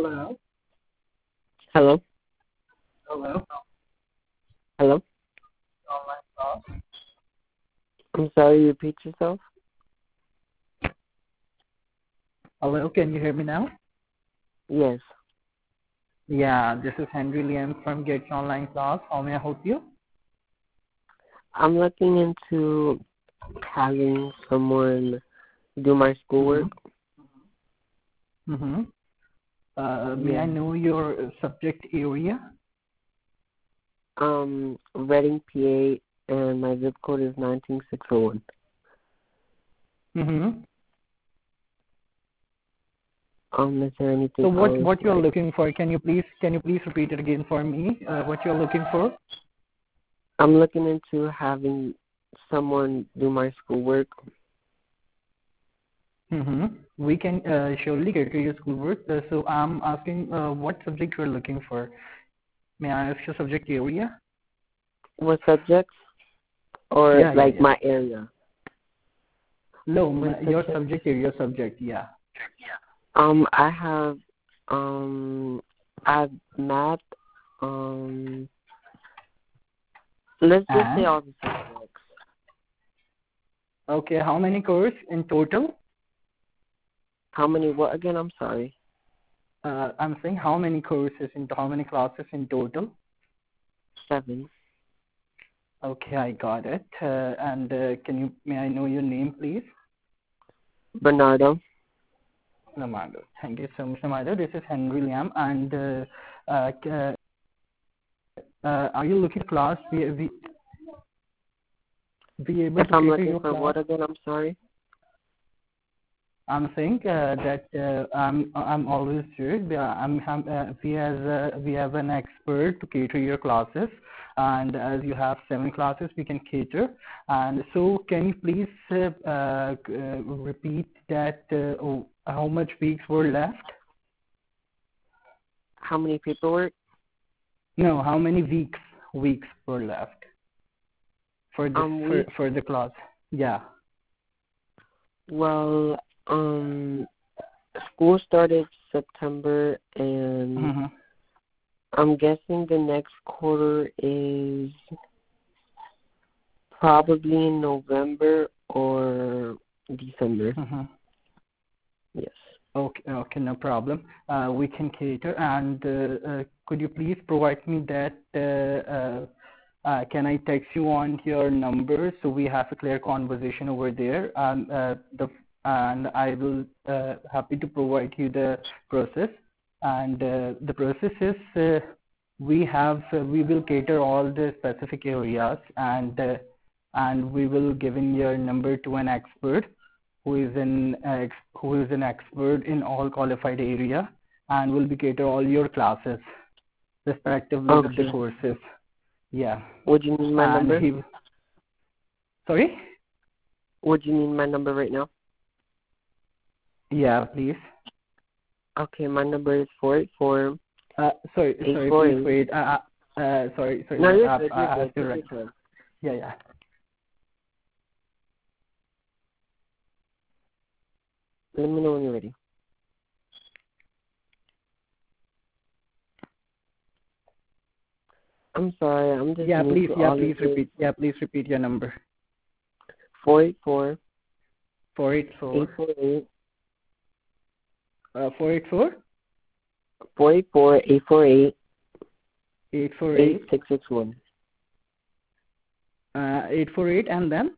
Hello. Hello? Hello. Hello? Online class. I'm sorry, repeat yourself? Hello. Can you hear me now? Yes. Yeah. This is Henry Liam from Get Online Class. How may I help you? I'm looking into having someone do my schoolwork. Mm-hmm. May I know your subject area? Reading, PA, and my zip code is 19601. Mm-hmm. Is there anything So else? what you're looking for? Can you please repeat it again for me? What you're looking for? I'm looking into having someone do my schoolwork. Mm-hmm. We can surely get to your schoolwork. So I'm asking what subject you're looking for. May I ask your subject area? What subjects? Or Yeah. my area? No, What your subject? subject area, subject, yeah. I have math, let's just say all the subjects. Okay, how many courses in total? How many what again? I'm sorry. I'm saying how many classes in total? 7. Okay, I got it. And may I know your name, please? Bernardo. Namado. Thank you so much, Namado. This is Henry Liam. And are you looking at class? Be able If to I'm cater looking your for class? what again? I'm sorry. I'm saying that I'm always sure. We have an expert to cater your classes, and as you have 7 classes, we can cater. And so, can you please repeat that? How much weeks were left? How many paperwork? No, how many weeks were left for this for the class? Yeah. Well, school started September, and I'm guessing the next quarter is probably in November or December. Yes. Okay, no problem. We can cater. And could you please provide me that? Can I text you on your number so we have a clear conversation over there? And I will happy to provide you the process. And the process is we will cater all the specific areas, and we will give in your number to an expert who is an expert in all qualified area, and will be cater all your classes respectively with the courses. Yeah. Would you need my number? Sorry? Would you need my number right now? Yeah, please. Okay, my number is 484. Sorry, please wait. Sorry. No, you're good. Yeah. Let me know when you're ready. I'm sorry, I'm just please repeat your number. 484 848 484 848 848 8661. 848 and then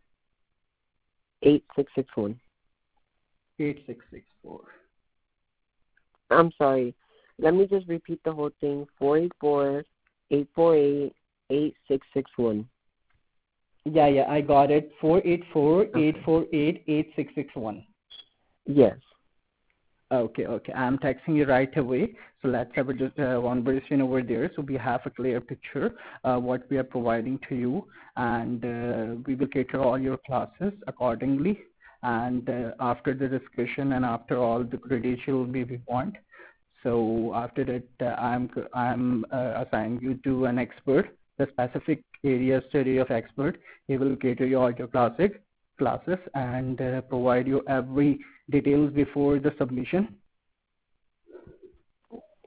8661. 8664. I'm sorry. Let me just repeat the whole thing. 484 848 8661. Yeah, I got it. 484 848 8661. Yes. Okay. I'm texting you right away. So let's have a conversation over there so we have a clear picture what we are providing to you, and we will cater all your classes accordingly. And after the discussion and after all the credentials we want, so after that I'm assigning you to an expert, the specific area study of expert. He will cater you all your classes and provide you every details before the submission.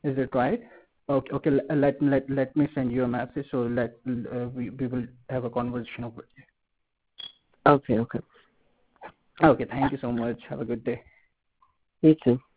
Is it right? Okay. Okay. Let me send you a message. So we will have a conversation over Okay. Okay. there. Okay. Thank you so much. Have a good day. You too.